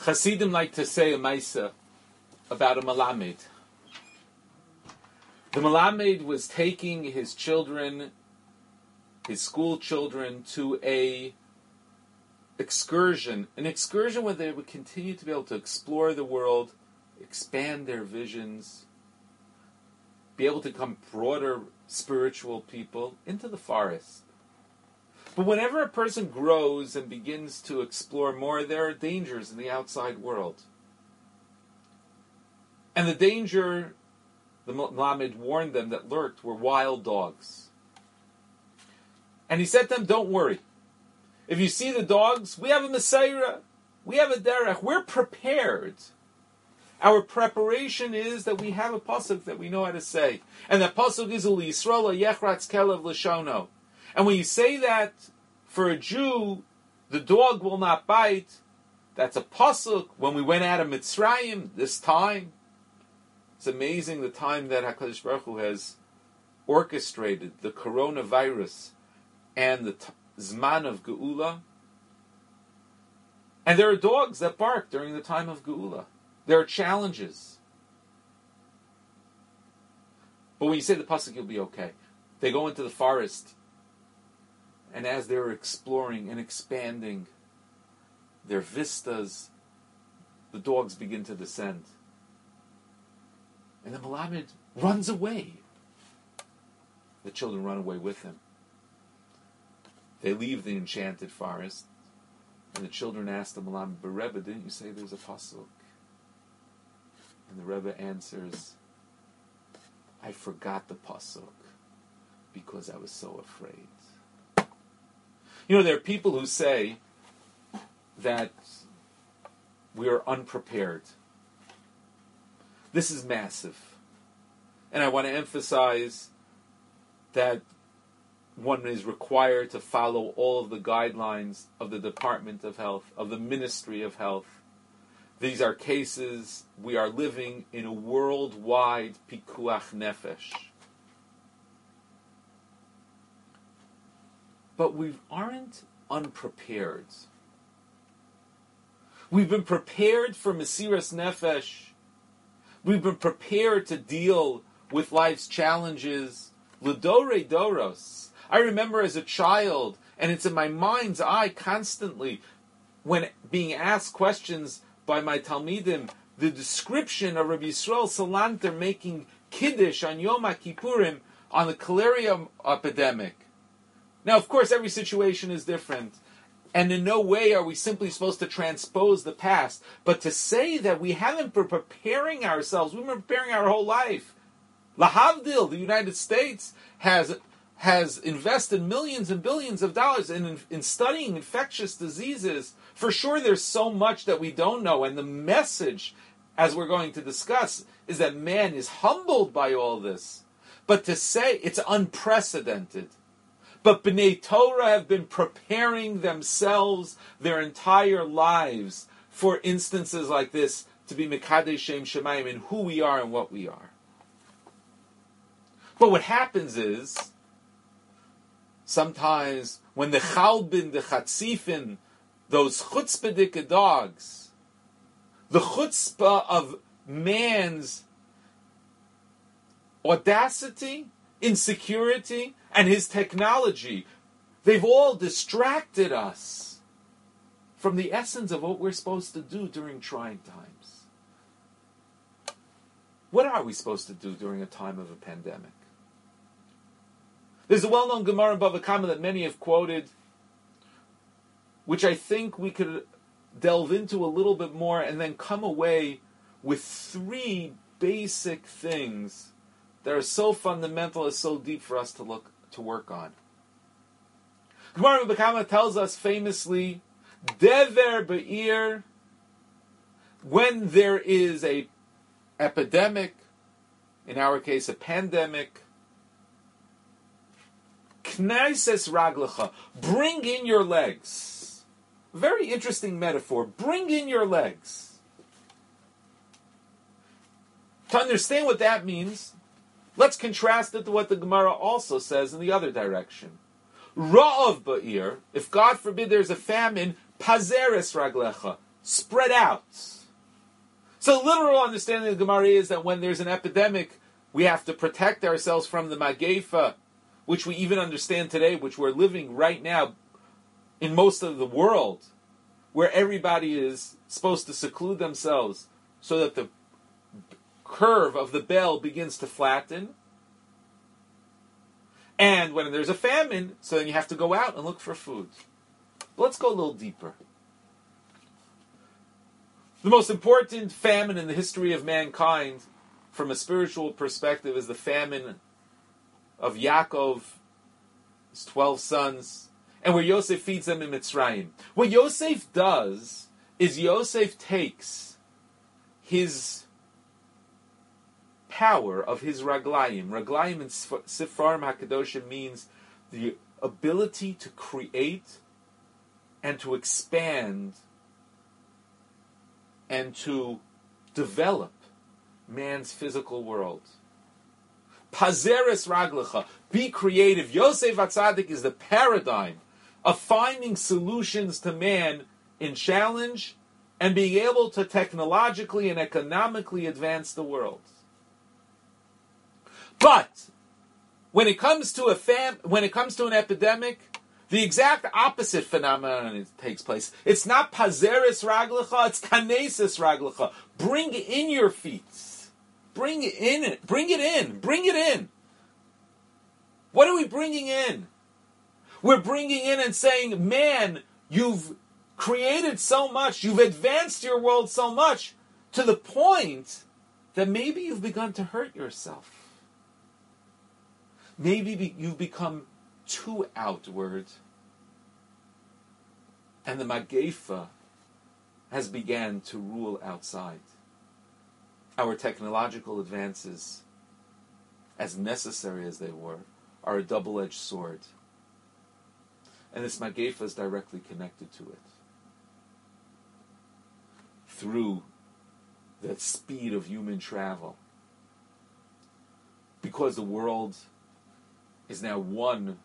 Hasidim like to say a maisa about a malamed. The malamed was taking his children, his school children, to an excursion where they would continue to be able to explore the world, expand their visions, be able to become broader spiritual people into the forest. But whenever a person grows and begins to explore more, there are dangers in the outside world. And the danger, the Melamed warned them, that lurked were wild dogs. And he said to them, don't worry. If you see the dogs, we have a Messiah, we have a derech, we're prepared. Our preparation is that we have a pasuk that we know how to say. And that pasuk is Uli Yisrael Yechratz Kelev L'shono. And when you say that for a Jew, the dog will not bite, that's a pasuk. When we went out of Mitzrayim, this time, it's amazing the time that HaKadosh Baruch Hu has orchestrated the coronavirus and the Zman of Geula. And there are dogs that bark during the time of Geula. There are challenges. But when you say the pasuk, you'll be okay. They go into the forest, and as they're exploring and expanding their vistas, the dogs begin to descend. And the Melamed runs away. The children run away with him. They leave the enchanted forest, and the children ask the Melamed, but Rebbe, didn't you say there's a pasuk? And the Rebbe answers, I forgot the pasuk because I was so afraid. You know, there are people who say that we are unprepared. This is massive. And I want to emphasize that one is required to follow all of the guidelines of the Department of Health, of the Ministry of Health. These are cases, we are living in a worldwide pikuach nefesh. But we aren't unprepared. We've been prepared for Mesiras Nefesh. We've been prepared to deal with life's challenges. L'dorei doros. I remember as a child, and it's in my mind's eye constantly, when being asked questions by my Talmidim, the description of Rabbi Yisrael Salanter making Kiddush on Yom HaKippurim on the cholera epidemic. Now, of course, every situation is different, and in no way are we simply supposed to transpose the past, but to say that we haven't been preparing ourselves, we've been preparing our whole life. Lahavdil, the United States, has invested millions and billions of dollars in studying infectious diseases. For sure, there's so much that we don't know, and the message, as we're going to discuss, is that man is humbled by all this. But to say it's unprecedented. But B'nai Torah have been preparing themselves their entire lives for instances like this, to be Mekadesh Shem Shemayim in who we are and what we are. But what happens is, sometimes when the Chalbin, the Chatzifin, those chutzpahdik dogs, the chutzpah of man's audacity, insecurity, and his technology, they've all distracted us from the essence of what we're supposed to do during trying times. What are we supposed to do during a time of a pandemic? There's a well-known Gemara in Bava Kama that many have quoted, which I think we could delve into a little bit more and then come away with three basic things that are so fundamental and so deep for us to work on. Gemara in Bava Kama tells us famously, Dever Be'ir, when there is a epidemic, in our case a pandemic, Knaises raglecha, bring in your legs. Very interesting metaphor. Bring in your legs. To understand what that means, let's contrast it to what the Gemara also says in the other direction. Ra'av ba'ir, if God forbid there's a famine, pazeres raglecha, spread out. So the literal understanding of the Gemara is that when there's an epidemic, we have to protect ourselves from the Magefa, which we even understand today, which we're living right now in most of the world, where everybody is supposed to seclude themselves so that the curve of the bell begins to flatten. And when there's a famine, so then you have to go out and look for food. But let's go a little deeper. The most important famine in the history of mankind, from a spiritual perspective, is the famine of Yaakov, his 12 sons, and where Yosef feeds them in Mitzrayim. What Yosef does is Yosef takes his power of his raglayim. Raglayim in Sifar HaKadoshim means the ability to create and to expand and to develop man's physical world. Pazeres raglecha, be creative. Yosef HaTzadik is the paradigm of finding solutions to man in challenge and being able to technologically and economically advance the world. But when it comes to an epidemic, the exact opposite phenomenon takes place. It's not pazeres raglecha, it's kanesis raglecha. Bring in your feet. Bring it in. What are we bringing in? We're bringing in and saying, man, you've created so much, you've advanced your world so much, to the point that maybe you've begun to hurt yourself. Maybe you've become too outward, and the Magefa has began to rule outside. Our technological advances, as necessary as they were, are a double-edged sword. And this Magefa is directly connected to it. Through the speed of human travel. Because the world is now one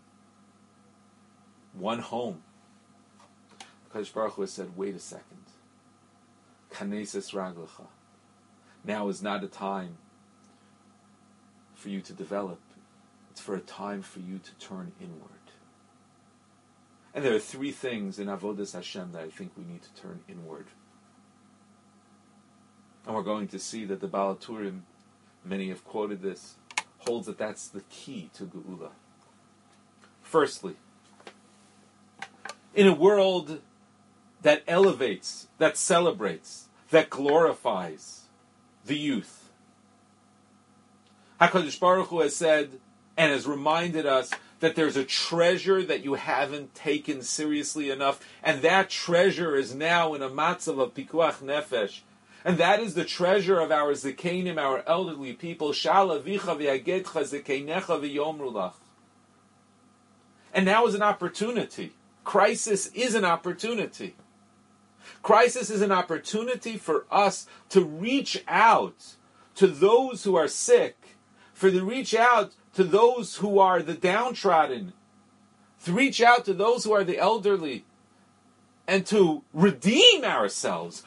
home. Kadosh Baruch Hu has said, wait a second. Kanesis raglecha. Now is not a time for you to develop. It's for a time for you to turn inward. And there are three things in Avodas Hashem that I think we need to turn inward. And we're going to see that the Baal HaTurim, many have quoted this, holds that that's the key to Geula. Firstly, in a world that elevates, that celebrates, that glorifies the youth, HaKadosh Baruch Hu has said and has reminded us that there's a treasure that you haven't taken seriously enough, and that treasure is now in a matzav of pikuach nefesh. And that is the treasure of our zekenim, our elderly people. Shal avicha v'yagedcha zekeinecha v'yomru lach. And now is an opportunity. Crisis is an opportunity. Crisis is an opportunity for us to reach out to those who are sick, to reach out to those who are the downtrodden, to reach out to those who are the elderly, and to redeem ourselves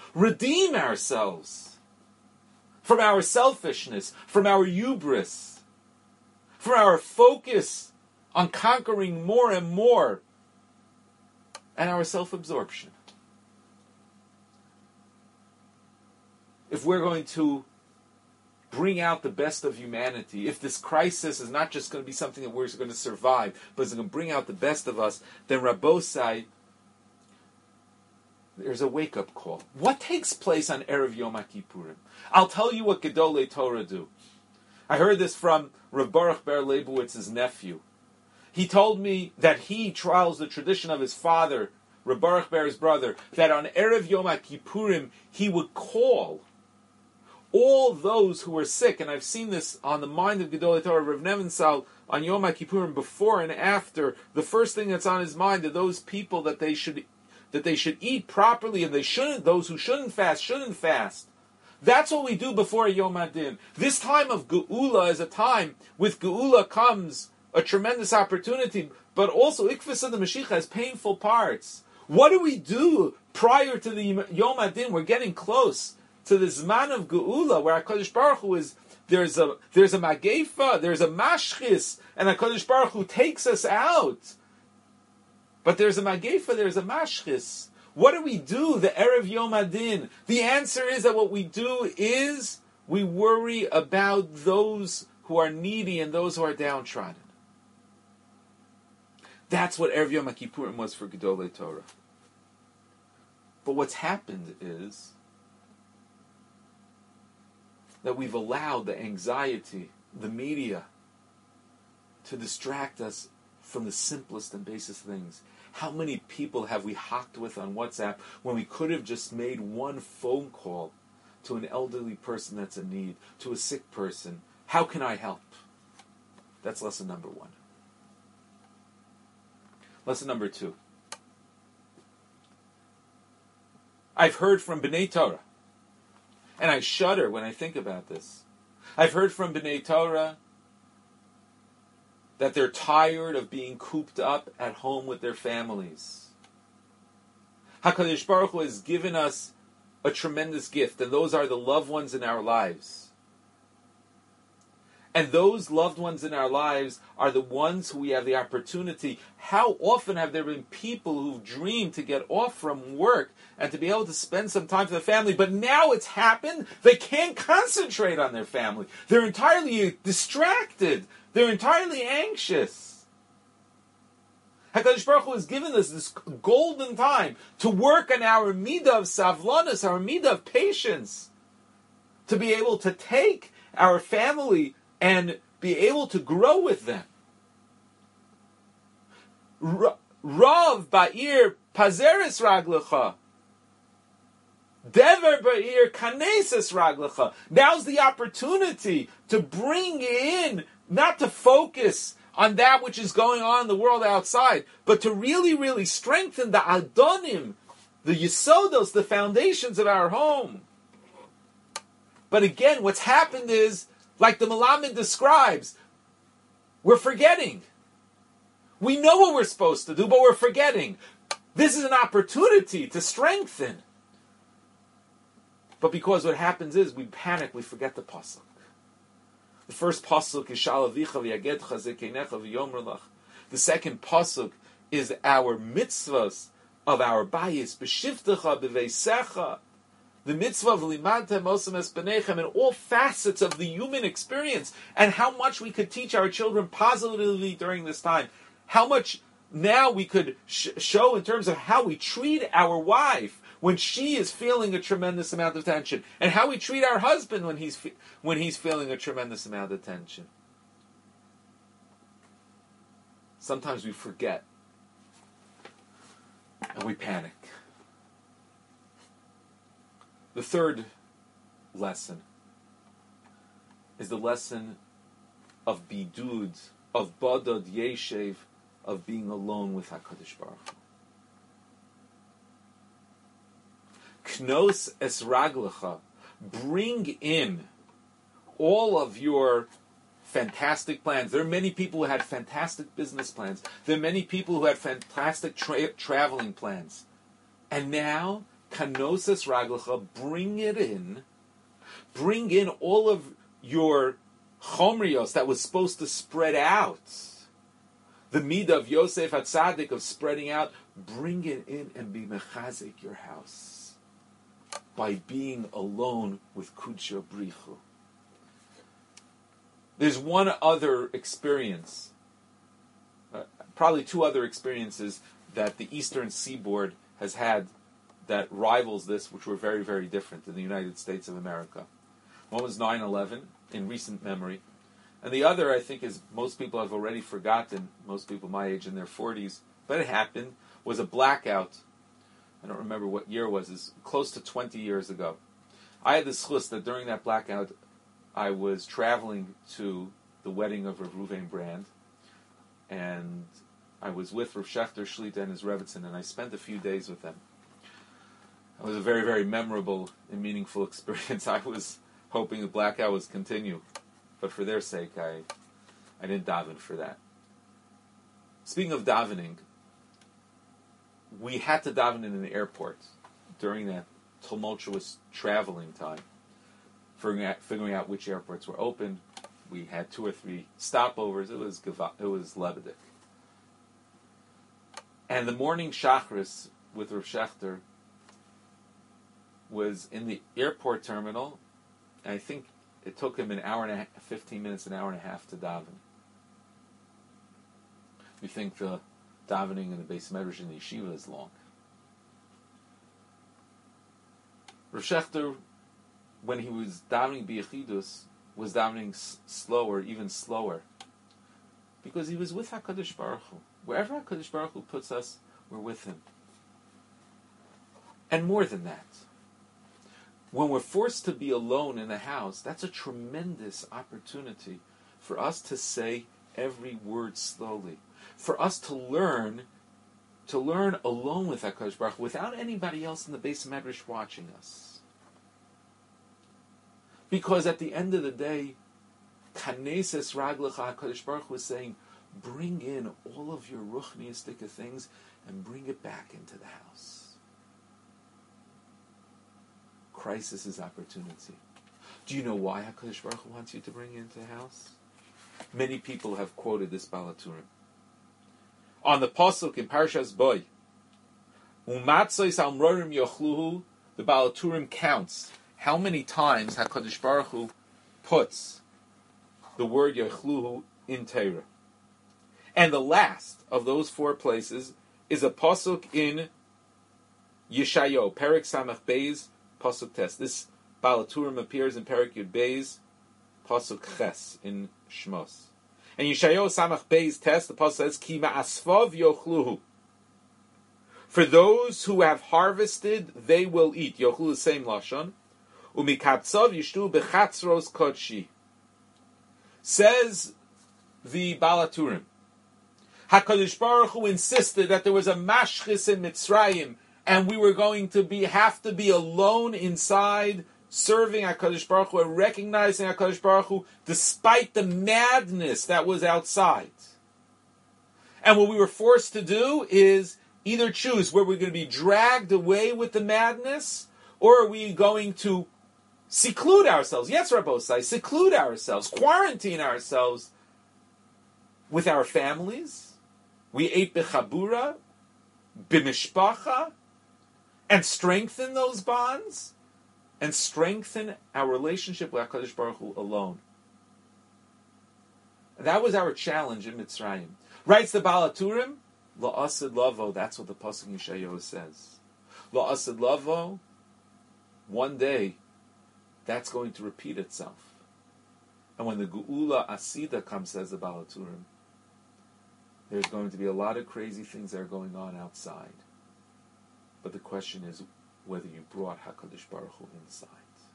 from our selfishness, from our hubris, from our focus on conquering more and more, and our self-absorption. If we're going to bring out the best of humanity, if this crisis is not just going to be something that we're going to survive, but it's going to bring out the best of us, then Rabbosai, there's a wake-up call. What takes place on Erev Yom HaKippurim? I'll tell you what Gedolei Torah do. I heard this from Rav Baruch Ber Leibowitz's nephew. He told me that he trials the tradition of his father, Rav Baruch Ber's brother, that on Erev Yom HaKippurim he would call all those who were sick, and I've seen this on the mind of Gedolei Torah, Rav Nevensal, on Yom HaKippurim, before and after. The first thing that's on his mind are those people that they should eat properly, and those who shouldn't fast. That's what we do before Yom Adin. This time of Geula is a time, with Geula comes a tremendous opportunity, but also Ikvus of the Mashiach has painful parts. What do we do prior to the Yom Adin? We're getting close to the Zman of Geula, where HaKadosh Baruch Hu is, there's a Magefa, there's a Mashchis, and HaKadosh Baruch Hu takes us out. But there's a Magefa, there's a Mashchis. What do we do the Erev Yom Adin? The answer is that what we do is we worry about those who are needy and those who are downtrodden. That's what Erev Yom Kippurim was for Gedolei Torah. But what's happened is that we've allowed the anxiety, the media, to distract us from the simplest and basest things. How many people have we hocked with on WhatsApp when we could have just made one phone call to an elderly person that's in need, to a sick person? How can I help? That's lesson number 1. Lesson number 2. I've heard from B'nai Torah, and I shudder when I think about this. I've heard from B'nai Torah that they're tired of being cooped up at home with their families. HaKadosh Baruch Hu has given us a tremendous gift, and those are the loved ones in our lives. And those loved ones in our lives are the ones who we have the opportunity. How often have there been people who've dreamed to get off from work and to be able to spend some time with their family, but now it's happened, they can't concentrate on their family. They're entirely distracted. They're entirely anxious. HaKadosh Baruch Hu has given us this golden time to work on our midah of savlanas, our midah of patience, to be able to take our family and be able to grow with them. Rav ba'ir pazeres raglecha. Dever ba'ir kaneses raglecha. Now's the opportunity to bring in, not to focus on that which is going on in the world outside, but to really, really strengthen the adonim, the yisodos, the foundations of our home. But again, what's happened is, like the Malamed describes, we're forgetting. We know what we're supposed to do, but we're forgetting. This is an opportunity to strengthen. But because what happens is, we panic, we forget the pasuk. The first pasuk is Shalavicha v'yagedcha zekenecha v'yomer lach. The second pasuk is our mitzvahs of our bayis, b'shivtecha b'veisecha. The mitzvah of limadtem osam es b'neichem, and all facets of the human experience, and how much we could teach our children positively during this time. How much now we could show in terms of how we treat our wife when she is feeling a tremendous amount of tension, and how we treat our husband when he's feeling a tremendous amount of tension. Sometimes we forget, and we panic. The third lesson is the lesson of bidud, of badad yeshev, of being alone with HaKadosh Baruch Hu. Knos es raglecha, bring in all of your fantastic plans. There are many people who had fantastic business plans. There are many people who had fantastic traveling plans. And now, Kanosis Raglecha, bring in all of your chomrios that was supposed to spread out. The midah of Yosef HaTzadik of spreading out, bring it in and be mechazik your house by being alone with Kudsha Brichu. There's one other experience, probably two other experiences that the Eastern Seaboard has had that rivals this, which were very, very different in the United States of America. One was 9/11, in recent memory. And the other, I think, is most people have already forgotten, most people my age in their 40s, but it happened, was a blackout. I don't remember what year it was. It's close to 20 years ago. I had the schus that during that blackout, I was traveling to the wedding of Rav Ruvain Brand, and I was with Rav Shechter Shlita and his Rebbetzin, and I spent a few days with them. It was a very, very memorable and meaningful experience. I was hoping the blackout would continue, but for their sake, I didn't daven for that. Speaking of davening, we had to daven in an airport during that tumultuous traveling time, figuring out which airports were open. We had 2 or 3 stopovers. It was Lebedik. And the morning Shachris with Rav Shechter was in the airport terminal, and I think it took him an hour and a half, 15 minutes, an hour and a half to daven. We think the davening in the Beis Medrash in the yeshiva is long. Rav Shechter, when he was davening b'yechidus, was davening slower, even slower, because he was with HaKadosh Baruch Hu. Wherever HaKadosh Baruch Hu puts us, we're with Him. And more than that, when we're forced to be alone in a house, that's a tremendous opportunity for us to say every word slowly, for us to learn alone with HaKadosh Baruch Hu, without anybody else in the Beis Medrash watching us. Because at the end of the day, Kaneses Raglecha, HaKadosh Baruch Hu is saying, bring in all of your ruchniistic things and bring it back into the house. Crisis is opportunity. Do you know why HaKadosh Baruch Hu wants you to bring it into the house? Many people have quoted this Baal HaTurim. On the Pasuk in Parshas Boy, Umatzois Amrorim Yochluhu, the Baal HaTurim counts how many times HaKadosh Baruch Hu puts the word Yochluhu in Torah. And the last of those 4 places is a pasuk in Yeshayahu, Perek Samach Beis, pasuk Tes. This Baal HaTurim appears in Perek Yud Beis, pasuk Ches in Shmos. And Yeshayahu Samach Beis Tes, the pasuk says, Ki ma'asvav yochluhu. For those who have harvested, they will eat. Yochlu the same lashon. Umikatzav yishtu bechatzros kodshi. Says the Baal HaTurim, HaKadosh Baruch Hu insisted that there was a mashchis in Mitzrayim, and we were going to have to be alone inside, serving HaKadosh Baruch Hu and recognizing HaKadosh Baruch Hu, despite the madness that was outside. And what we were forced to do is either choose where we're going to be dragged away with the madness, or are we going to seclude ourselves? Yes, Rabbosai, seclude ourselves, quarantine ourselves with our families. We ate b'chabura, b'mishpacha, and strengthen those bonds, and strengthen our relationship with HaKadosh Baruch Hu alone. And that was our challenge in Mitzrayim. Writes the Baal HaTurim, La'asid Lavo, that's what the Pasuk in Yeshayahu says. La'asid Lavo, one day, that's going to repeat itself. And when the Geula Asida comes, says the Baal HaTurim, there's going to be a lot of crazy things that are going on outside. But the question is whether you brought HaKadosh Baruch Hu inside.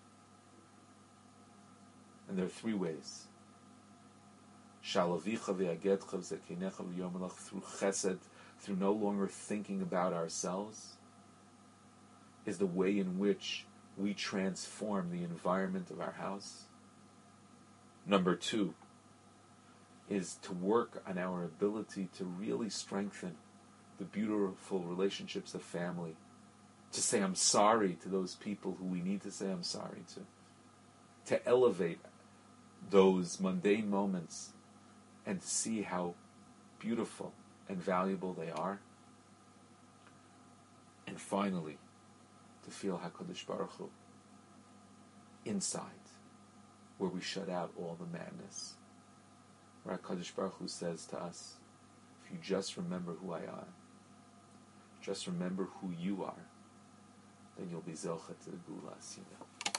And there are 3 ways. Shalavicha v'yagedcha v'zekinecha v'yomelach, through chesed, through no longer thinking about ourselves, is the way in which we transform the environment of our house. Number 2 is to work on our ability to really strengthen the beautiful relationships of family, to say I'm sorry to those people who we need to say I'm sorry to elevate those mundane moments and to see how beautiful and valuable they are. And finally, to feel HaKadosh Baruch Hu inside, where we shut out all the madness. Where HaKadosh Baruch Hu says to us, if you just remember who I am, just remember who you are, then you'll be Zocha to the Geula Asida.